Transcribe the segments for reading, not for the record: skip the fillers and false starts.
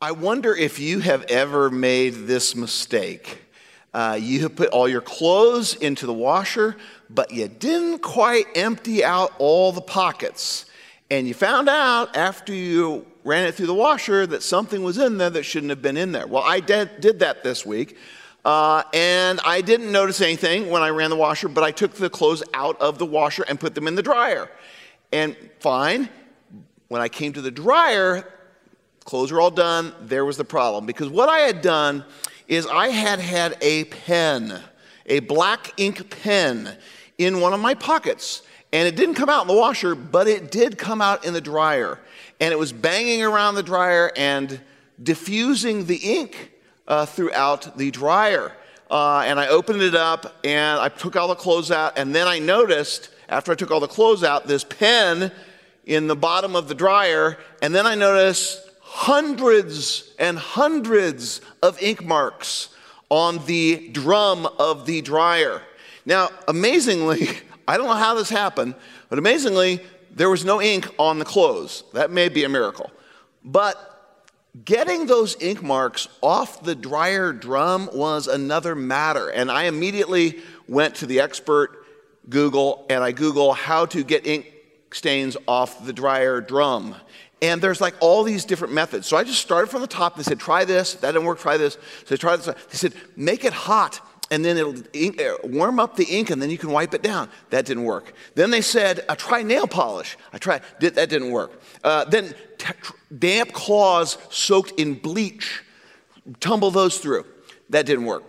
I wonder if you have ever made this mistake. You have put all your clothes into the washer, but you didn't quite empty out all the pockets. And you found out after you ran it through the washer that something was in there that shouldn't have been in there. Well, I did that this week. And I didn't notice anything when I ran the washer, but I took the clothes out of the washer and put them in the dryer. And fine. When I came to the dryer, clothes were all done. There was the problem. Because what I had done is I had a pen, a black ink pen, in one of my pockets. And it didn't come out in the washer, but it did come out in the dryer. And it was banging around the dryer and diffusing the ink throughout the dryer. And I opened it up and I took all the clothes out. And then I noticed, after I took all the clothes out, this pen in the bottom of the dryer. And then I noticed hundreds and hundreds of ink marks on the drum of the dryer. Now, amazingly, I don't know how this happened, but amazingly, there was no ink on the clothes. That may be a miracle. But getting those ink marks off the dryer drum was another matter. And I immediately went to the expert Google, and I Googled how to get ink stains off the dryer drum. And there's like all these different methods. So I just started from the top. They said, try this. That didn't work. Try this. So I tried this. They said, make it hot, and then it'll warm up the ink, and then you can wipe it down. That didn't work. Then they said, try nail polish. I tried. That didn't work. Then damp cloths soaked in bleach. Tumble those through. That didn't work.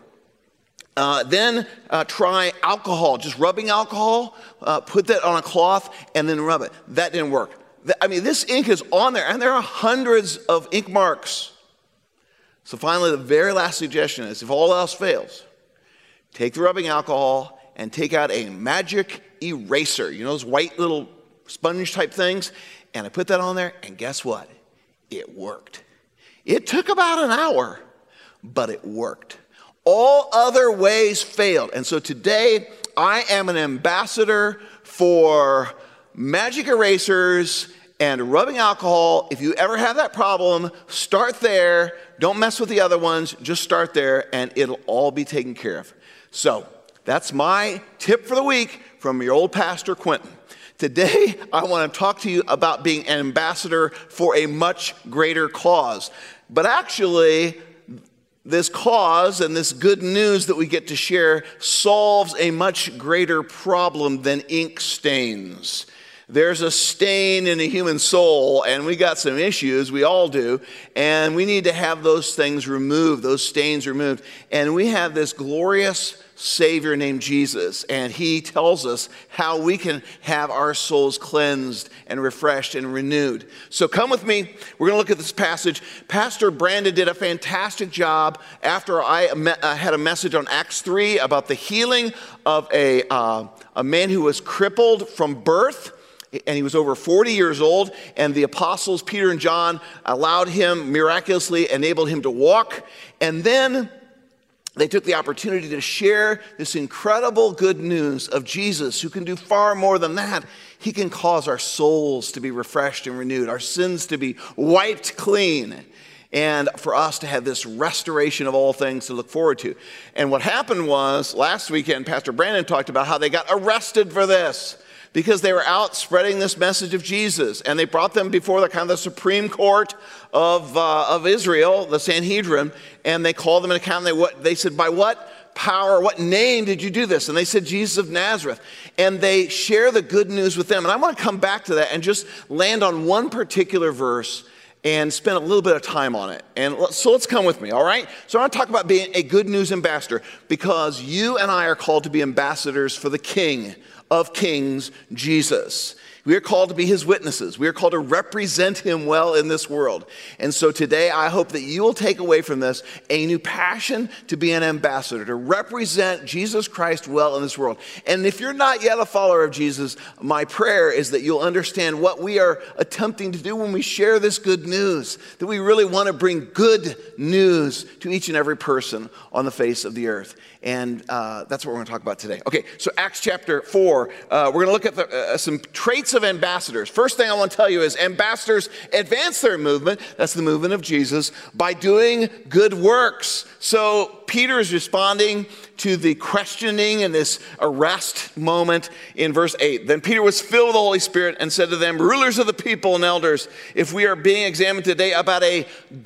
Then try alcohol. Just rubbing alcohol. Put that on a cloth, and then rub it. That didn't work. I mean, this ink is on there, and there are hundreds of ink marks. So finally, the very last suggestion is, if all else fails, take the rubbing alcohol and take out a magic eraser. You know those white little sponge type things? And I put that on there, and guess what? It worked. It took about an hour, but it worked. All other ways failed. And so today, I am an ambassador for magic erasers and rubbing alcohol. If you ever have that problem, start there. Don't mess with the other ones. Just start there, and it'll all be taken care of. So that's my tip for the week from your old pastor, Quentin. Today, I want to talk to you about being an ambassador for a much greater cause. But actually, this cause and this good news that we get to share solves a much greater problem than ink stains. There's a stain in a human soul, and we got some issues, we all do, and we need to have those things removed, those stains removed. And we have this glorious Savior named Jesus, and he tells us how we can have our souls cleansed and refreshed and renewed. So come with me. We're going to look at this passage. Pastor Brandon did a fantastic job after I had a message on Acts 3 about the healing of a man who was crippled from birth. And he was over 40 years old, and the apostles, Peter and John, allowed him, miraculously enabled him to walk. And then they took the opportunity to share this incredible good news of Jesus, who can do far more than that. He can cause our souls to be refreshed and renewed, our sins to be wiped clean, and for us to have this restoration of all things to look forward to. And what happened was, last weekend, Pastor Brandon talked about how they got arrested for this, because they were out spreading this message of Jesus. And they brought them before the kind of the Supreme Court of Israel, the Sanhedrin, and they called them an account. They said, by what power, what name did you do this? And they said, Jesus of Nazareth. And they share the good news with them. And I want to come back to that and just land on one particular verse and spend a little bit of time on it. And so let's come with me, all right? So I want to talk about being a good news ambassador, because you and I are called to be ambassadors for the King of Kings, Jesus. We are called to be his witnesses. We are called to represent him well in this world. And so today, I hope that you will take away from this a new passion to be an ambassador, to represent Jesus Christ well in this world. And if you're not yet a follower of Jesus, my prayer is that you'll understand what we are attempting to do when we share this good news, that we really want to bring good news to each and every person on the face of the earth. And that's what we're going to talk about today. Okay, so Acts chapter 4, we're going to look at some traits traits of ambassadors. First thing I want to tell you is ambassadors advance their movement, that's the movement of Jesus, by doing good works. So Peter is responding to the questioning and this arrest moment in verse 8. Then Peter was filled with the Holy Spirit and said to them, rulers of the people and elders, if we are being examined today about a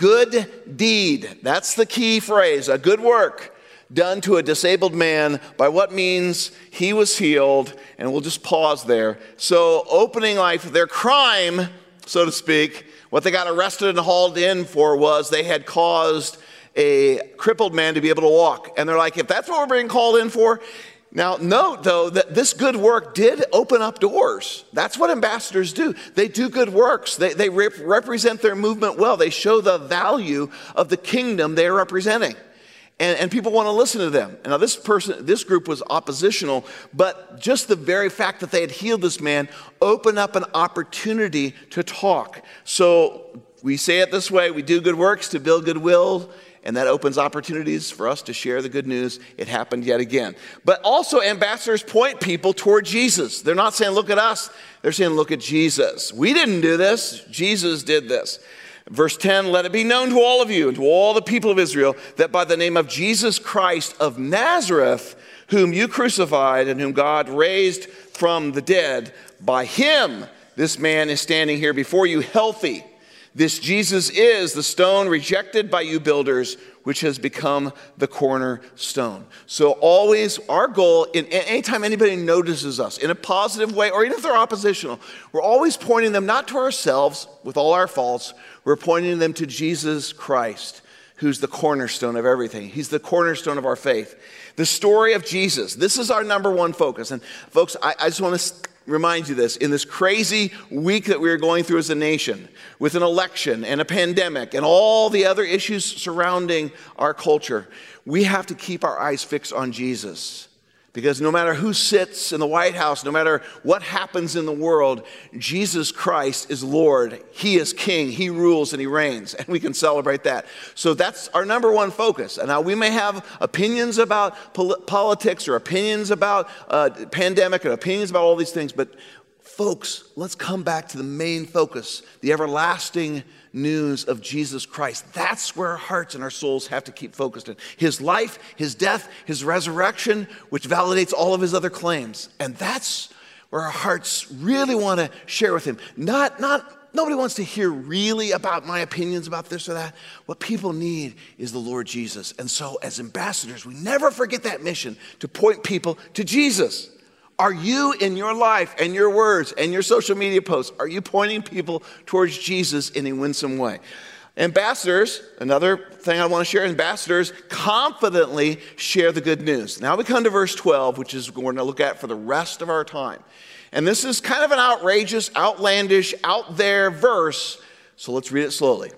good deed, that's the key phrase, a good work, done to a disabled man, by what means he was healed, and we'll just pause there. So opening life, their crime, so to speak, what they got arrested and hauled in for was they had caused a crippled man to be able to walk. And they're like, if that's what we're being called in for, now note though that this good work did open up doors. That's what ambassadors do. They do good works. They represent their movement well. They show the value of the kingdom they're representing. And people want to listen to them. And now this group was oppositional, but just the very fact that they had healed this man opened up an opportunity to talk. So we say it this way, we do good works to build goodwill, and that opens opportunities for us to share the good news. It happened yet again. But also ambassadors point people toward Jesus. They're not saying, look at us. They're saying, look at Jesus. We didn't do this. Jesus did this. Verse 10, let it be known to all of you and to all the people of Israel that by the name of Jesus Christ of Nazareth, whom you crucified and whom God raised from the dead, by him this man is standing here before you healthy. This Jesus is the stone rejected by you builders, which has become the cornerstone. So always our goal, anytime anybody notices us in a positive way, or even if they're oppositional, we're always pointing them not to ourselves with all our faults, we're pointing them to Jesus Christ, who's the cornerstone of everything. He's the cornerstone of our faith. The story of Jesus, this is our number one focus. And folks, I just want to remind you this, in this crazy week that we are going through as a nation, with an election and a pandemic and all the other issues surrounding our culture, we have to keep our eyes fixed on Jesus. Because no matter who sits in the White House, no matter what happens in the world, Jesus Christ is Lord. He is King. He rules and he reigns. And we can celebrate that. So that's our number one focus. And now we may have opinions about politics or opinions about pandemic and opinions about all these things. But folks, let's come back to the main focus, the everlasting news of Jesus Christ. That's where our hearts and our souls have to keep focused in. His life, his death, his resurrection, which validates all of his other claims. And that's where our hearts really want to share with him. Nobody wants to hear really about my opinions about this or that. What people need is the Lord Jesus. And so as ambassadors, we never forget that mission to point people to Jesus. Are you in your life and your words and your social media posts, are you pointing people towards Jesus in a winsome way? Ambassadors, another thing I want to share, ambassadors confidently share the good news. Now we come to verse 12, which is what we're going to look at for the rest of our time. And this is kind of an outrageous, outlandish, out there verse, so let's read it slowly.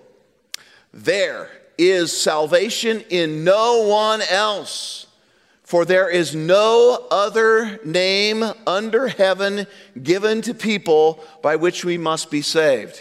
There is salvation in no one else. For there is no other name under heaven given to people by which we must be saved.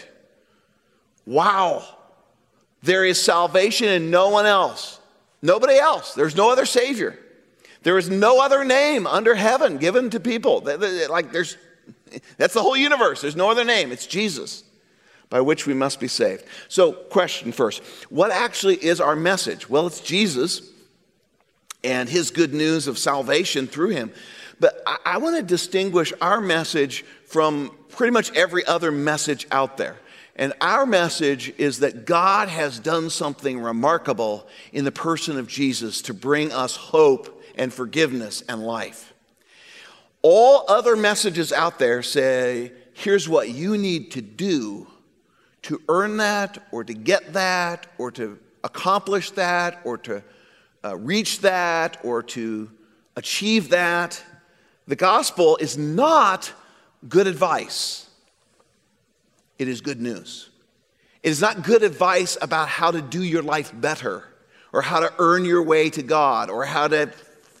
Wow. There is salvation in no one else. Nobody else. There's no other Savior. There is no other name under heaven given to people. That's the whole universe. There's no other name. It's Jesus by which we must be saved. So, question first. What actually is our message? Well, it's Jesus and his good news of salvation through him. But I want to distinguish our message from pretty much every other message out there. And our message is that God has done something remarkable in the person of Jesus to bring us hope and forgiveness and life. All other messages out there say, here's what you need to do to earn that, or to get that, or to accomplish that, or to reach that, or to achieve that. The gospel is not good advice. It is good news. It is not good advice about how to do your life better, or how to earn your way to God, or how to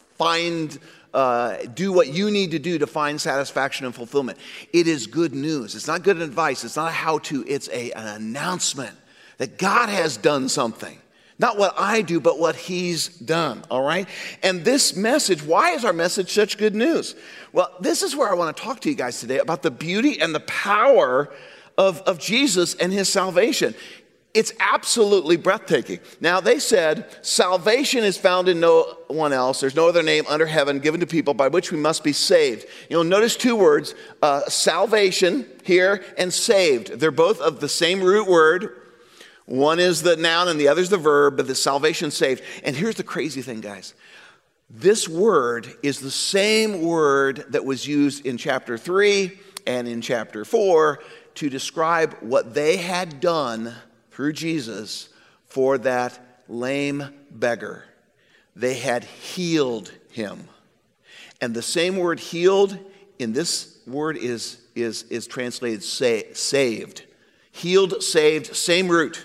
do what you need to do to find satisfaction and fulfillment. It is good news. It's not good advice. It's not a how-to. It's an announcement that God has done something Not what I do, but what he's done, all right? And this message, why is our message such good news? Well, this is where I want to talk to you guys today about the beauty and the power of Jesus and his salvation. It's absolutely breathtaking. Now, they said, salvation is found in no one else. There's no other name under heaven given to people by which we must be saved. You'll notice two words, salvation here and saved. They're both of the same root word. One is the noun and the other is the verb, but the salvation saved. And here's the crazy thing, guys. This word is the same word that was used in chapter 3 and in chapter 4 to describe what they had done through Jesus for that lame beggar. They had healed him. And the same word healed in this word is translated saved. Healed, saved, same root.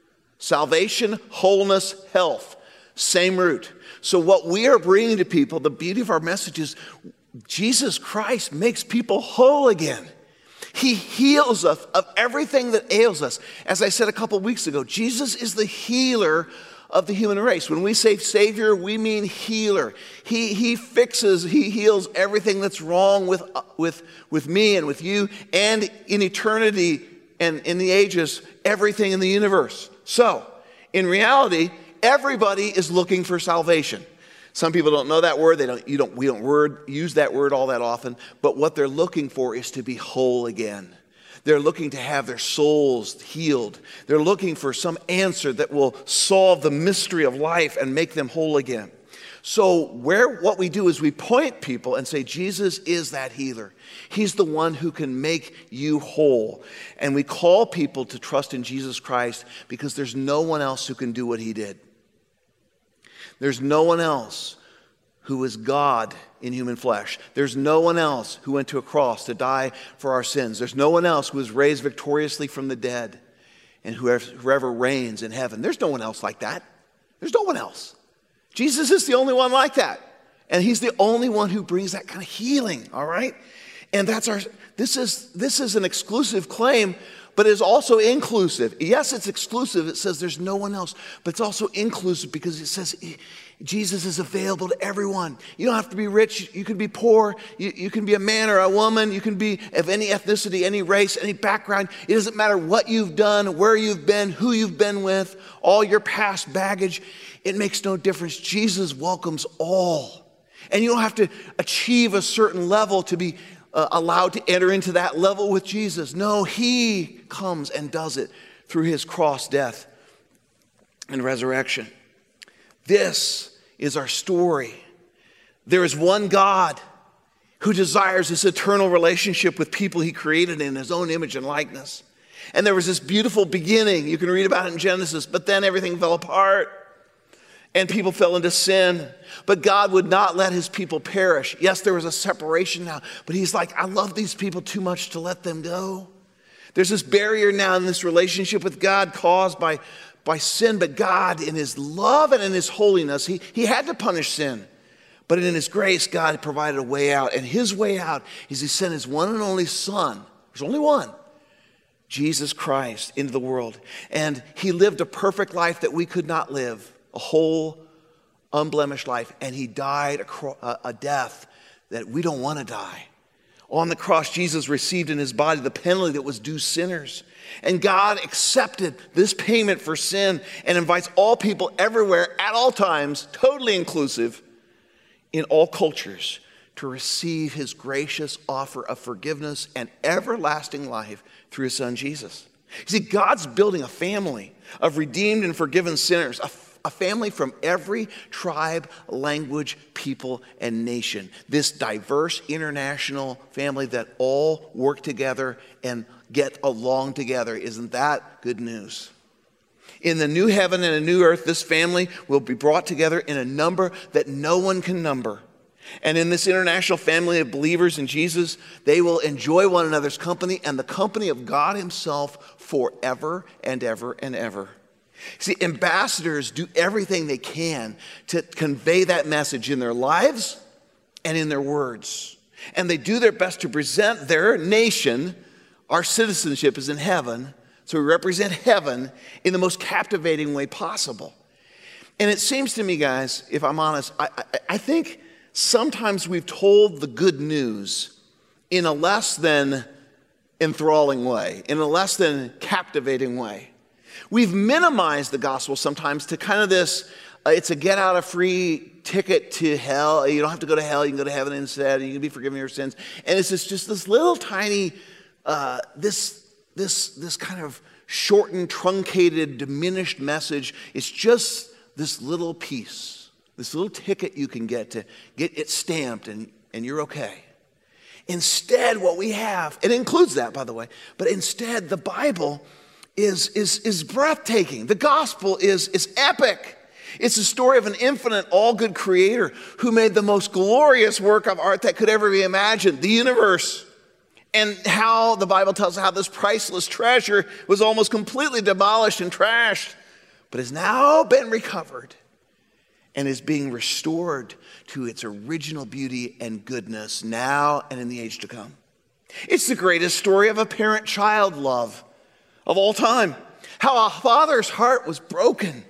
Salvation, wholeness, health, same root. So what we are bringing to people, the beauty of our message is Jesus Christ makes people whole again. He heals us of everything that ails us. As I said a couple weeks ago, Jesus is the healer of the human race. When we say Savior, we mean healer. He fixes, he heals everything that's wrong with me and with you, and in eternity and in the ages, everything in the universe. So, in reality, everybody is looking for salvation. Some people don't know that word. We don't use that word all that often. But what they're looking for is to be whole again. They're looking to have their souls healed. They're looking for some answer that will solve the mystery of life and make them whole again. So what we do is we point people and say, Jesus is that healer. He's the one who can make you whole. And we call people to trust in Jesus Christ because there's no one else who can do what he did. There's no one else who is God in human flesh. There's no one else who went to a cross to die for our sins. There's no one else who was raised victoriously from the dead and whoever reigns in heaven. There's no one else like that. There's no one else. Jesus is the only one like that. And he's the only one who brings that kind of healing, all right? And this is an exclusive claim, but it's also inclusive. Yes, it's exclusive. It says there's no one else, but it's also inclusive because it says Jesus is available to everyone. You don't have to be rich. You can be poor. You can be a man or a woman. You can be of any ethnicity, any race, any background. It doesn't matter what you've done, where you've been, who you've been with, all your past baggage. It makes no difference. Jesus welcomes all. And you don't have to achieve a certain level to be allowed to enter into that level with Jesus. No, he comes and does it through his cross, death, and resurrection. This is our story. There is one God who desires this eternal relationship with people he created in his own image and likeness. And there was this beautiful beginning. You can read about it in Genesis, but then everything fell apart. And people fell into sin. But God would not let his people perish. Yes, there was a separation now. But he's like, I love these people too much to let them go. There's this barrier now in this relationship with God caused by sin. But God, in his love and in his holiness, he had to punish sin. But in his grace, God provided a way out. And his way out is he sent his one and only Son. There's only one. Jesus Christ into the world. And he lived a perfect life that we could not live. A whole, unblemished life. And he died a death that we don't want to die. On the cross, Jesus received in his body the penalty that was due sinners. And God accepted this payment for sin and invites all people everywhere, at all times, totally inclusive, in all cultures, to receive his gracious offer of forgiveness and everlasting life through his son, Jesus. You see, God's building a family of redeemed and forgiven sinners, a family from every tribe, language, people, and nation. This diverse international family that all work together and get along together. Isn't that good news? In the new heaven and a new earth, this family will be brought together in a number that no one can number. And in this international family of believers in Jesus, they will enjoy one another's company and the company of God himself forever and ever and ever. See, ambassadors do everything they can to convey that message in their lives and in their words. And they do their best to present their nation. Our citizenship is in heaven, so we represent heaven in the most captivating way possible. And it seems to me, guys, if I'm honest, I think sometimes we've told the good news in a less than enthralling way, in a less than captivating way. We've minimized the gospel sometimes to kind of this, it's a get out of free ticket to hell. You don't have to go to hell, you can go to heaven instead, and you can be forgiven your sins. And it's just this little tiny, this kind of shortened, truncated, diminished message. It's just this little piece, this little ticket you can get to get it stamped and you're okay. Instead, what we have, it includes that, by the way, but instead the Bible is breathtaking. The gospel is epic. It's the story of an infinite, all-good creator who made the most glorious work of art that could ever be imagined, the universe. And how the Bible tells us how this priceless treasure was almost completely demolished and trashed, but has now been recovered and is being restored to its original beauty and goodness now and in the age to come. It's the greatest story of a parent-child love of all time. How a father's heart was broken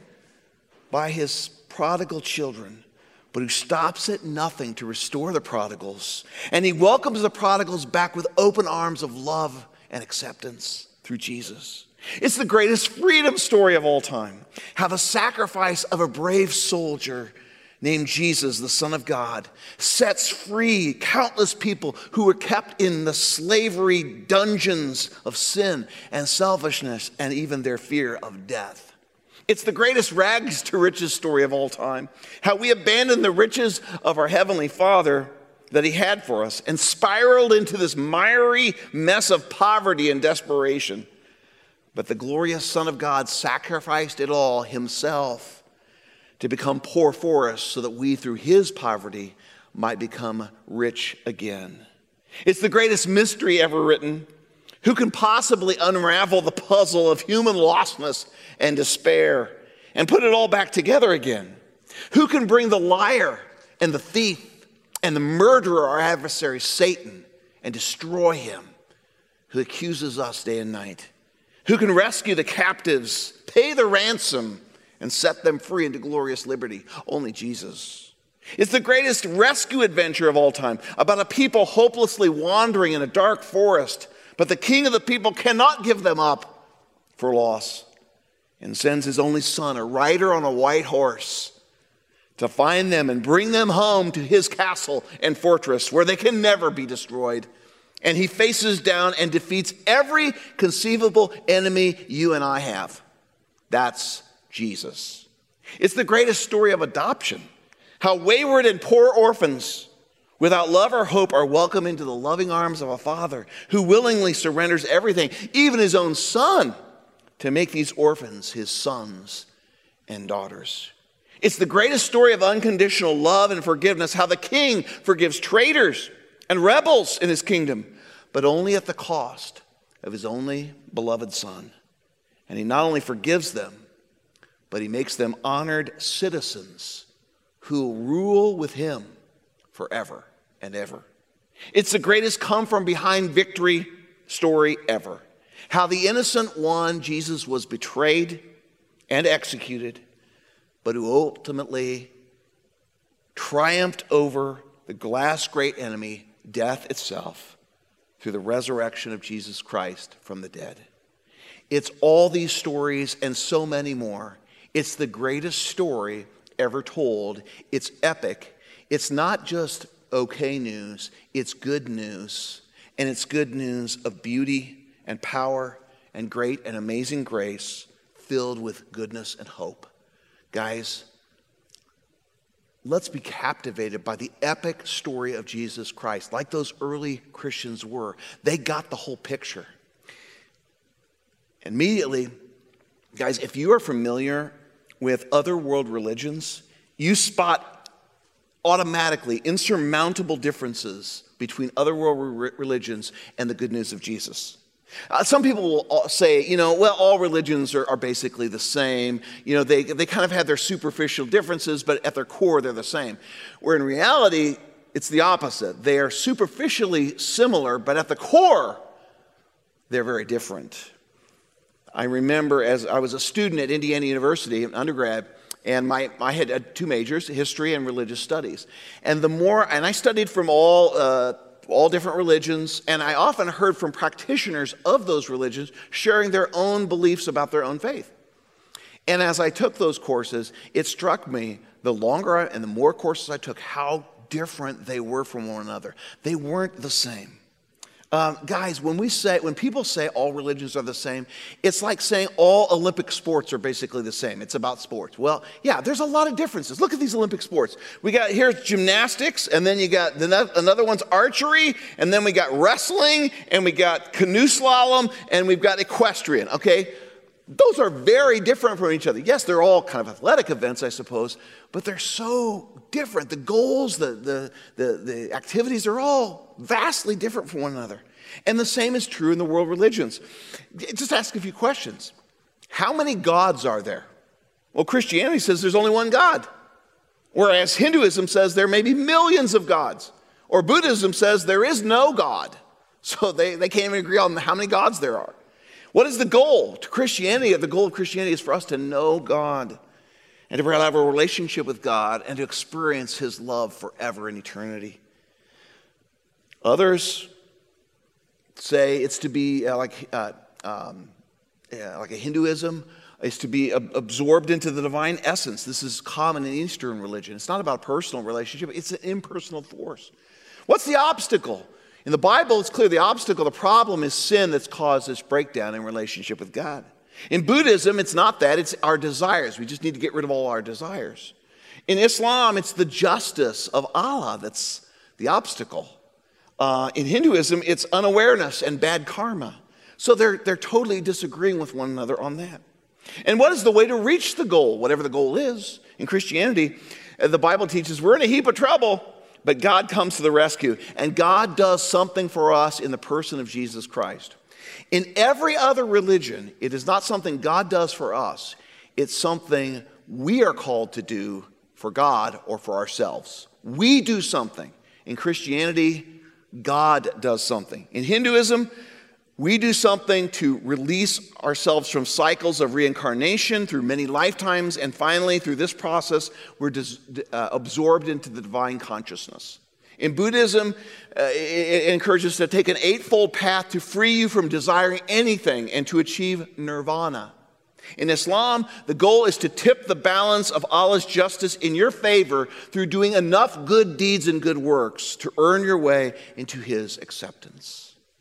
by his prodigal children, but who stops at nothing to restore the prodigals. And he welcomes the prodigals back with open arms of love and acceptance through Jesus. It's the greatest freedom story of all time. How the sacrifice of a brave soldier named Jesus, the Son of God, sets free countless people who were kept in the slavery dungeons of sin and selfishness and even their fear of death. It's the greatest rags to riches story of all time. How we abandoned the riches of our Heavenly Father that He had for us and spiraled into this miry mess of poverty and desperation. But the glorious Son of God sacrificed it all Himself to become poor for us so that we, through His poverty, might become rich again. It's the greatest mystery ever written. Who can possibly unravel the puzzle of human lostness and despair and put it all back together again? Who can bring the liar and the thief and the murderer, our adversary, Satan, and destroy him who accuses us day and night? Who can rescue the captives, pay the ransom, and set them free into glorious liberty? Only Jesus. It's the greatest rescue adventure of all time, about a people hopelessly wandering in a dark forest, but the King of the people cannot give them up for loss and sends His only Son, a rider on a white horse, to find them and bring them home to His castle and fortress where they can never be destroyed. And He faces down and defeats every conceivable enemy you and I have. That's Jesus. It's the greatest story of adoption. How wayward and poor orphans without love or hope are welcomed into the loving arms of a Father who willingly surrenders everything, even His own Son, to make these orphans His sons and daughters. It's the greatest story of unconditional love and forgiveness, how the King forgives traitors and rebels in His kingdom, but only at the cost of His only beloved Son. And He not only forgives them, but He makes them honored citizens who will rule with Him forever and ever. It's the greatest come from behind victory story ever. How the innocent one, Jesus, was betrayed and executed, but who ultimately triumphed over the glass great enemy, death itself, through the resurrection of Jesus Christ from the dead. It's all these stories and so many more. It's the greatest story ever told. It's epic. It's not just okay news, it's good news. And it's good news of beauty and power and great and amazing grace filled with goodness and hope. Guys, let's be captivated by the epic story of Jesus Christ, like those early Christians were. They got the whole picture. Immediately, guys, if you are familiar with other world religions, you spot automatically insurmountable differences between other world religions and the good news of Jesus. Some people will say, well, all religions are basically the same. They kind of have their superficial differences, but at their core, they're the same. Where in reality, it's the opposite. They are superficially similar, but at the core, they're very different. I remember as I was a student at Indiana University, an undergrad, And I had two majors, history and religious studies. And I studied from all different religions, and I often heard from practitioners of those religions sharing their own beliefs about their own faith. And as I took those courses, it struck me, the longer and the more courses I took, how different they were from one another. They weren't the same. Guys, when people say all religions are the same, it's like saying all Olympic sports are basically the same. It's about sports. Well, yeah, there's a lot of differences. Look at these Olympic sports. Here's gymnastics, and then you got another one's archery, and then we got wrestling, and we got canoe slalom, and we've got equestrian, okay? Those are very different from each other. Yes, they're all kind of athletic events, I suppose, but they're so different. The goals, the activities are all vastly different from one another. And the same is true in the world religions. Just ask a few questions. How many gods are there? Well, Christianity says there's only one God, whereas Hinduism says there may be millions of gods, or Buddhism says there is no God. So they can't even agree on how many gods there are. What is the goal to Christianity? The goal of Christianity is for us to know God and to have a relationship with God and to experience His love forever in eternity. Others say it's to be like a Hinduism. It's to be absorbed into the divine essence. This is common in Eastern religion. It's not about personal relationship. It's an impersonal force. What's the obstacle? In the Bible, it's clear the problem is sin that's caused this breakdown in relationship with God. In Buddhism, it's not that, it's our desires. We just need to get rid of all our desires. In Islam, it's the justice of Allah that's the obstacle. In Hinduism, it's unawareness and bad karma. So they're totally disagreeing with one another on that. And what is the way to reach the goal, whatever the goal is? In Christianity, the Bible teaches we're in a heap of trouble, but God comes to the rescue, and God does something for us in the person of Jesus Christ. In every other religion, it is not something God does for us. It's something we are called to do for God or for ourselves. We do something. In Christianity, God does something. In Hinduism, we do something to release ourselves from cycles of reincarnation through many lifetimes, and finally, through this process, we're absorbed into the divine consciousness. In Buddhism, it encourages us to take an eightfold path to free you from desiring anything and to achieve nirvana. In Islam, the goal is to tip the balance of Allah's justice in your favor through doing enough good deeds and good works to earn your way into His acceptance.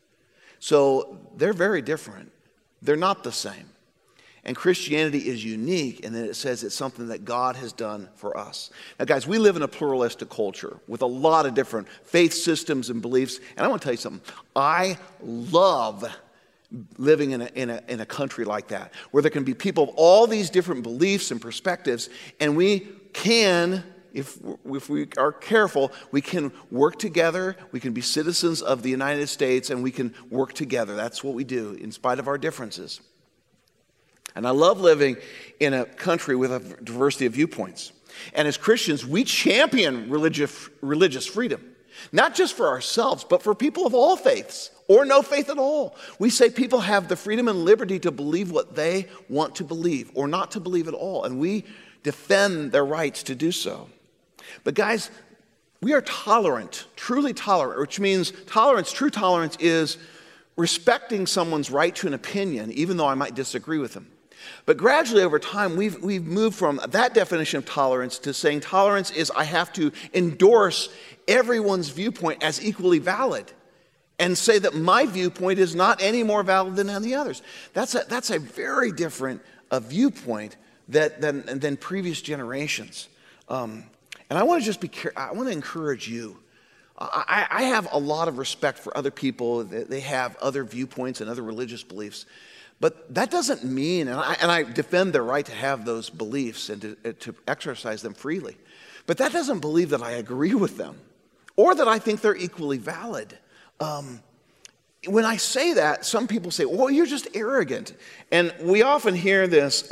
So they're very different. They're not the same. And Christianity is unique in that it says it's something that God has done for us. Now, guys, we live in a pluralistic culture with a lot of different faith systems and beliefs. And I want to tell you something. I love living in a country like that, where there can be people of all these different beliefs and perspectives, and we can, if we are careful, we can work together, we can be citizens of the United States, and we can work together. That's what we do, in spite of our differences. And I love living in a country with a diversity of viewpoints. And as Christians, we champion religious freedom, not just for ourselves, but for people of all faiths, or no faith at all. We say people have the freedom and liberty to believe what they want to believe, or not to believe at all, and we defend their rights to do so. But guys, we are tolerant, truly tolerant, which means true tolerance is respecting someone's right to an opinion, even though I might disagree with them. But gradually over time, we've moved from that definition of tolerance to saying tolerance is I have to endorse everyone's viewpoint as equally valid and say that my viewpoint is not any more valid than any others. That's a very different viewpoint than previous generations. And I want to just be careful. I want to encourage you. I have a lot of respect for other people. They have other viewpoints and other religious beliefs. But that doesn't mean, and I defend their right to have those beliefs and to exercise them freely. But that doesn't believe that I agree with them or that I think they're equally valid. When I say that, some people say, "Well, you're just arrogant," and we often hear this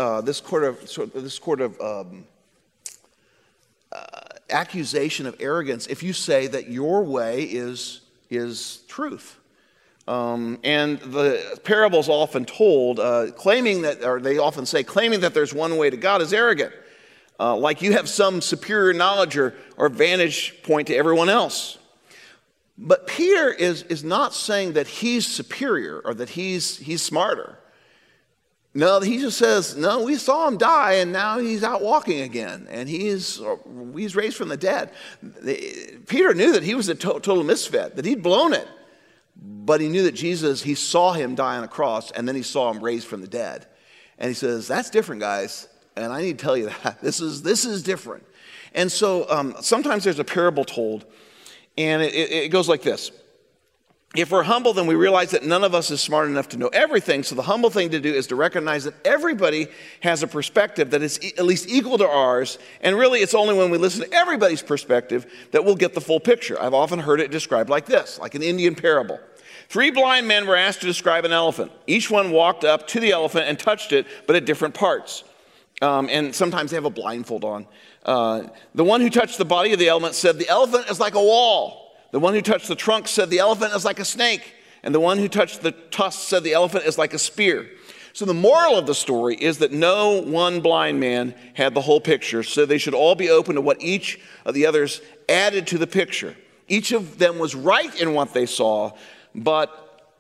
accusation of arrogance if you say that your way is truth. And the parable's often told, claiming that there's one way to God is arrogant. like you have some superior knowledge or vantage point to everyone else. But Peter is not saying that he's superior or that he's smarter. No, he just says, no, we saw him die and now he's out walking again and he's raised from the dead. Peter knew that he was a total misfit, that he'd blown it. But he knew that Jesus, he saw him die on a cross and then he saw him raised from the dead. And he says, that's different, guys. And I need to tell you that. This is different. And so sometimes there's a parable told, and it goes like this. If we're humble, then we realize that none of us is smart enough to know everything. So the humble thing to do is to recognize that everybody has a perspective that is at least equal to ours. And really, it's only when we listen to everybody's perspective that we'll get the full picture. I've often heard it described like this, like an Indian parable. 3 blind men were asked to describe an elephant. Each one walked up to the elephant and touched it, but at different parts. And sometimes they have a blindfold on. The one who touched the body of the elephant said, the elephant is like a wall. The one who touched the trunk said, the elephant is like a snake. And the one who touched the tusk said, the elephant is like a spear. So the moral of the story is that no one blind man had the whole picture, so they should all be open to what each of the others added to the picture. Each of them was right in what they saw, but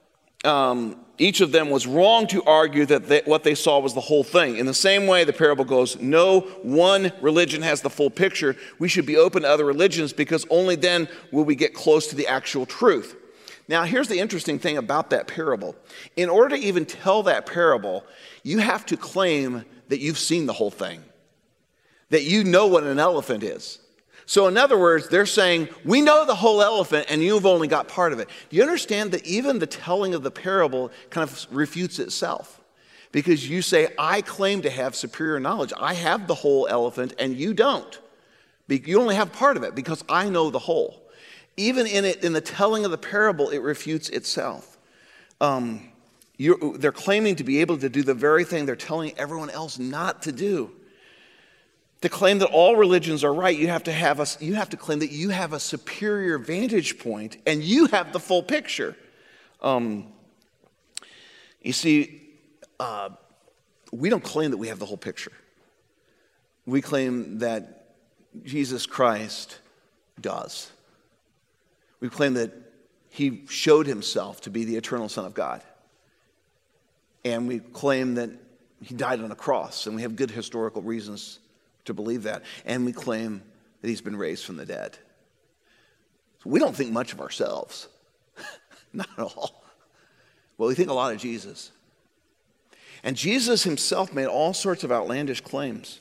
each of them was wrong to argue that what they saw was the whole thing. In the same way, the parable goes, no one religion has the full picture. We should be open to other religions because only then will we get close to the actual truth. Now, here's the interesting thing about that parable. In order to even tell that parable, you have to claim that you've seen the whole thing, that you know what an elephant is. So in other words, they're saying, we know the whole elephant and you've only got part of it. Do you understand that even the telling of the parable kind of refutes itself? Because you say, I claim to have superior knowledge. I have the whole elephant and you don't. You only have part of it because I know the whole. Even in the telling of the parable, it refutes itself. They're claiming to be able to do the very thing they're telling everyone else not to do. To claim that all religions are right, you have to claim that you have a superior vantage point and you have the full picture. You see, we don't claim that we have the whole picture. We claim that Jesus Christ does. We claim that he showed himself to be the eternal Son of God. And we claim that he died on a cross, and we have good historical reasons to believe that. And we claim that he's been raised from the dead. So we don't think much of ourselves. Not at all. Well, we think a lot of Jesus. And Jesus himself made all sorts of outlandish claims.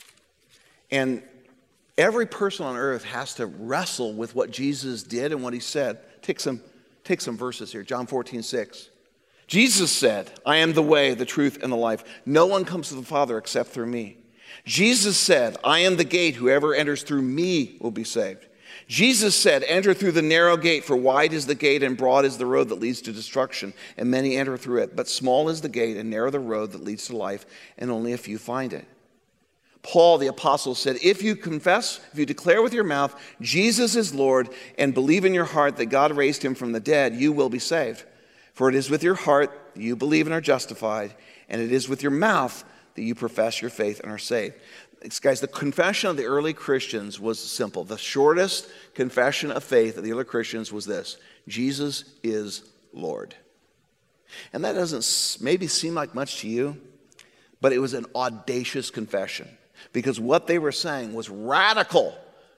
And every person on earth has to wrestle with what Jesus did and what he said. Take some verses here. John 14:6. Jesus said, I am the way, the truth, and the life. No one comes to the Father except through me. Jesus said, I am the gate. Whoever enters through me will be saved. Jesus said, enter through the narrow gate, for wide is the gate and broad is the road that leads to destruction, and many enter through it. But small is the gate and narrow the road that leads to life, and only a few find it. Paul, the apostle, said, if you declare with your mouth, Jesus is Lord, and believe in your heart that God raised him from the dead, you will be saved. For it is with your heart that you believe and are justified, and it is with your mouth that you profess your faith and are saved. Guys, the confession of the early Christians was simple. The shortest confession of faith of the early Christians was this: Jesus is Lord. And that doesn't maybe seem like much to you, but it was an audacious confession because what they were saying was radical.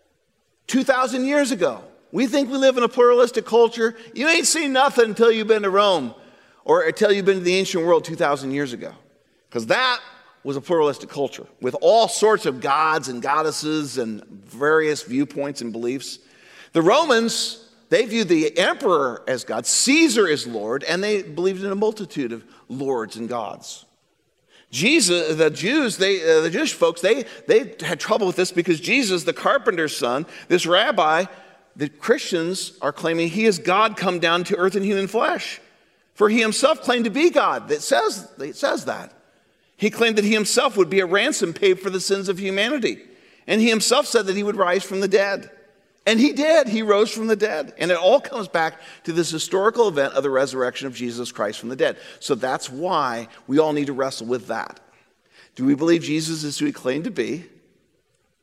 2,000 years ago, we think we live in a pluralistic culture. You ain't seen nothing until you've been to Rome or until you've been to the ancient world 2,000 years ago, because that was a pluralistic culture with all sorts of gods and goddesses and various viewpoints and beliefs. The Romans, they viewed the emperor as God, Caesar as Lord, and they believed in a multitude of lords and gods. Jesus, the Jews, the Jewish folks, they had trouble with this because Jesus, the carpenter's son, this rabbi, the Christians are claiming he is God come down to earth in human flesh. For he himself claimed to be God. It says that. He claimed that he himself would be a ransom paid for the sins of humanity. And he himself said that he would rise from the dead. And he did. He rose from the dead. And it all comes back to this historical event of the resurrection of Jesus Christ from the dead. So that's why we all need to wrestle with that. Do we believe Jesus is who he claimed to be?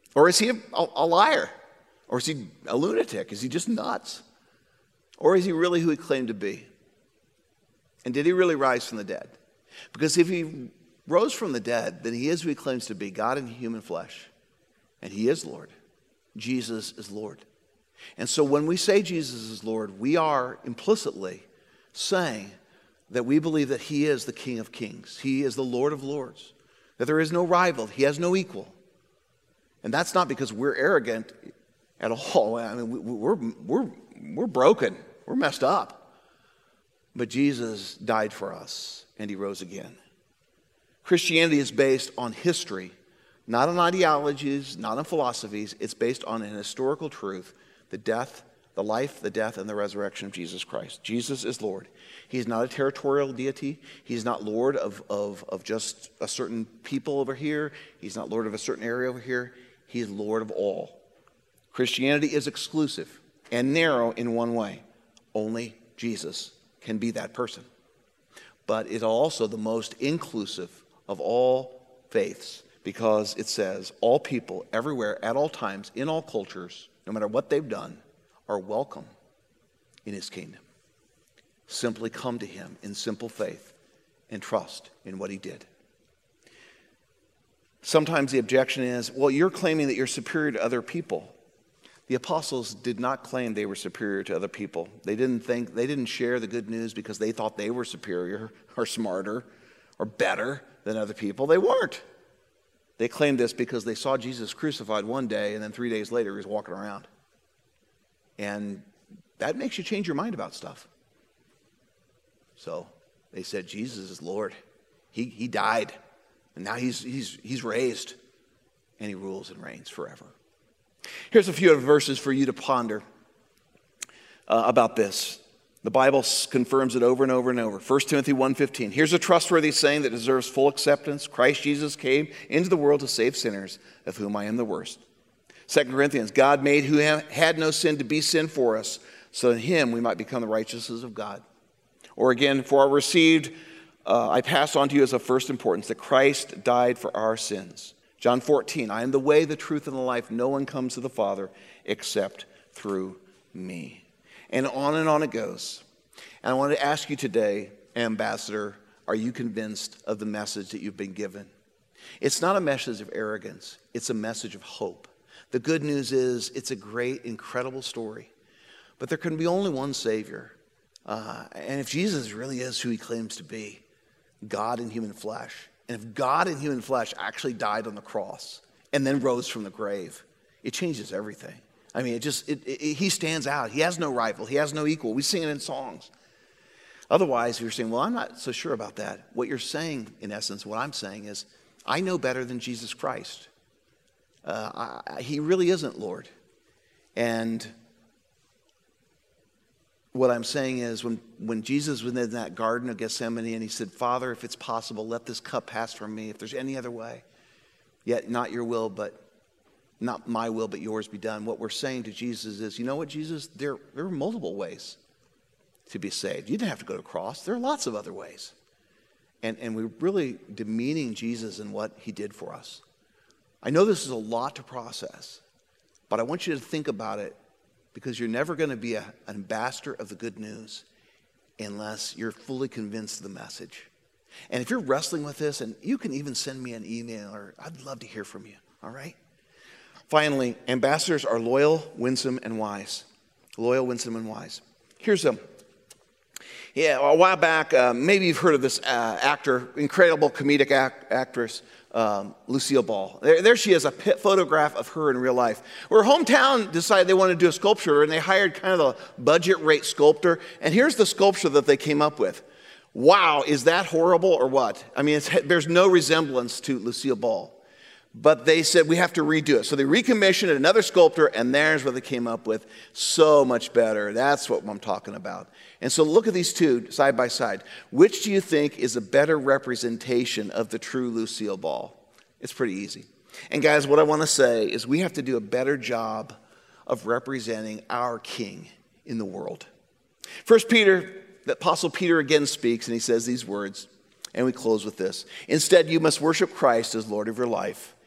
Or is he a liar? Or is he a lunatic? Is he just nuts? Or is he really who he claimed to be? And did he really rise from the dead? Because if he rose from the dead, then he is who he claims to be, God in human flesh. And he is Lord. Jesus is Lord. And so when we say Jesus is Lord, we are implicitly saying that we believe that he is the King of Kings. He is the Lord of Lords. That there is no rival. He has no equal. And that's not because we're arrogant at all. I mean, we're broken. We're messed up. But Jesus died for us, and he rose again. Christianity is based on history, not on ideologies, not on philosophies. It's based on an historical truth, the death, the life, the death, and the resurrection of Jesus Christ. Jesus is Lord. He's not a territorial deity. He's not Lord of just a certain people over here. He's not Lord of a certain area over here. He's Lord of all. Christianity is exclusive and narrow in one way. Only Jesus can be that person. But it's also the most inclusive of all faiths because it says all people everywhere, at all times, in all cultures, no matter what they've done, are welcome in his kingdom. Simply come to him in simple faith and trust in what he did. Sometimes the objection is, well, you're claiming that you're superior to other people. The apostles did not claim they were superior to other people. They didn't share the good news because they thought they were superior or smarter or better than other people. They weren't. They claimed this because they saw Jesus crucified one day and then 3 days later he was walking around. And that makes you change your mind about stuff. So they said, Jesus is Lord. He died. And now he's raised. And he rules and reigns forever. Here's a few other verses for you to ponder about this. The Bible confirms it over and over and over. 1 Timothy 1:15. Here's a trustworthy saying that deserves full acceptance. Christ Jesus came into the world to save sinners, of whom I am the worst. 2 Corinthians. God made who had no sin to be sin for us, so in him we might become the righteousness of God. Or again, for I received, I pass on to you as of first importance, that Christ died for our sins. John 14, I am the way, the truth, and the life. No one comes to the Father except through me. And on it goes. And I want to ask you today, Ambassador, are you convinced of the message that you've been given? It's not a message of arrogance. It's a message of hope. The good news is it's a great, incredible story. But there can be only one Savior. And if Jesus really is who he claims to be, God in human flesh, and if God in human flesh actually died on the cross and then rose from the grave, it changes everything. I mean, he stands out. He has no rival. He has no equal. We sing it in songs. Otherwise, if you're saying, well, I'm not so sure about that. What you're saying, in essence, what I'm saying is, I know better than Jesus Christ. He really isn't Lord. And what I'm saying is when Jesus was in that Garden of Gethsemane and he said, Father, if it's possible, let this cup pass from me. If there's any other way, yet not your will, but not my will, but yours be done. What we're saying to Jesus is, you know what, Jesus, there are multiple ways to be saved. You didn't have to go to the cross. There are lots of other ways. And we're really demeaning Jesus and what he did for us. I know this is a lot to process, but I want you to think about it because you're never going to be an ambassador of the good news unless you're fully convinced of the message. And if you're wrestling with this, and you can even send me an email, or I'd love to hear from you, all right? Finally, ambassadors are loyal, winsome, and wise. Loyal, winsome, and wise. Here's them. Yeah, a while back, maybe you've heard of this actor, incredible comedic actress, Lucille Ball. There she is, a photograph of her in real life. Her hometown decided they wanted to do a sculpture, and they hired kind of a budget rate sculptor. And here's the sculpture that they came up with. Wow, is that horrible or what? I mean, there's no resemblance to Lucille Ball. But they said, we have to redo it. So they recommissioned another sculptor, and there's what they came up with. So much better. That's what I'm talking about. And so look at these two side by side. Which do you think is a better representation of the true Lucille Ball? It's pretty easy. And guys, what I want to say is we have to do a better job of representing our King in the world. First Peter, the Apostle Peter again speaks, and he says these words, and we close with this. Instead, you must worship Christ as Lord of your life.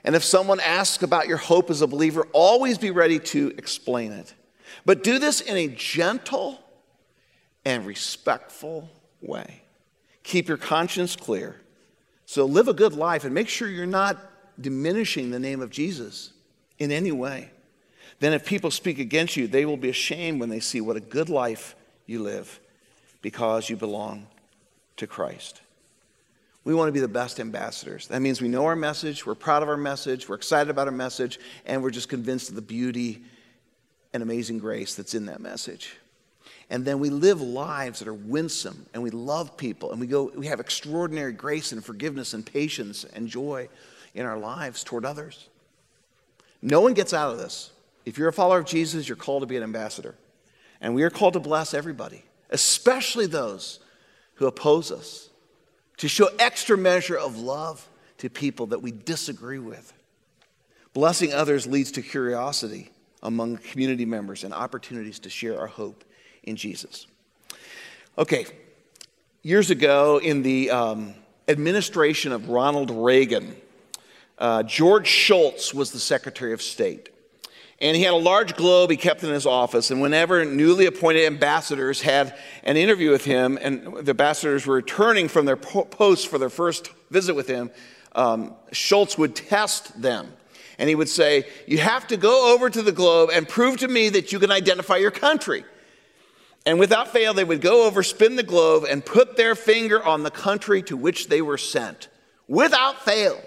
And if someone asks about your hope as a believer, always be ready to explain it. But do this in a gentle and respectful way. Keep your conscience clear. So live a good life and make sure you're not diminishing the name of Jesus in any way. Then if people speak against you, they will be ashamed when they see what a good life you live because you belong to Christ. We want to be the best ambassadors. That means we know our message, we're proud of our message, we're excited about our message, and we're just convinced of the beauty and amazing grace that's in that message. And then we live lives that are winsome, and we love people, and we have extraordinary grace and forgiveness and patience and joy in our lives toward others. No one gets out of this. If you're a follower of Jesus, you're called to be an ambassador. And we are called to bless everybody, especially those who oppose us, to show extra measure of love to people that we disagree with. Blessing others leads to curiosity among community members and opportunities to share our hope in Jesus. Okay, years ago in the administration of Ronald Reagan, George Shultz was the Secretary of State. And he had a large globe he kept in his office, and whenever newly appointed ambassadors had an interview with him, and the ambassadors were returning from their posts for their first visit with him, Shultz would test them. And he would say, you have to go over to the globe and prove to me that you can identify your country. And without fail, they would go over, spin the globe, and put their finger on the country to which they were sent. Without fail.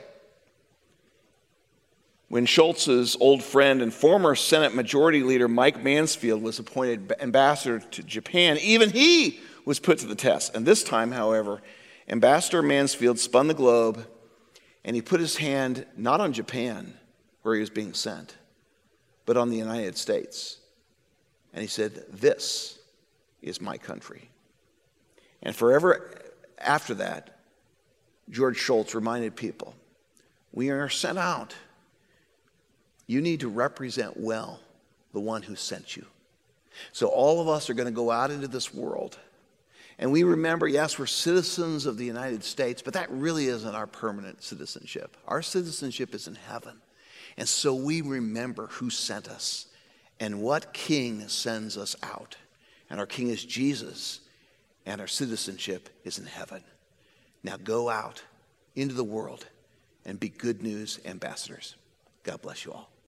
When Shultz's old friend and former Senate Majority Leader Mike Mansfield was appointed ambassador to Japan, even he was put to the test. And this time, however, Ambassador Mansfield spun the globe and he put his hand not on Japan, where he was being sent, but on the United States. And he said, this is my country. And forever after that, George Shultz reminded people, we are sent out. You need to represent well the one who sent you. So all of us are going to go out into this world. And we remember, yes, we're citizens of the United States, but that really isn't our permanent citizenship. Our citizenship is in heaven. And so we remember who sent us and what king sends us out. And our king is Jesus, and our citizenship is in heaven. Now go out into the world and be good news ambassadors. God bless you all.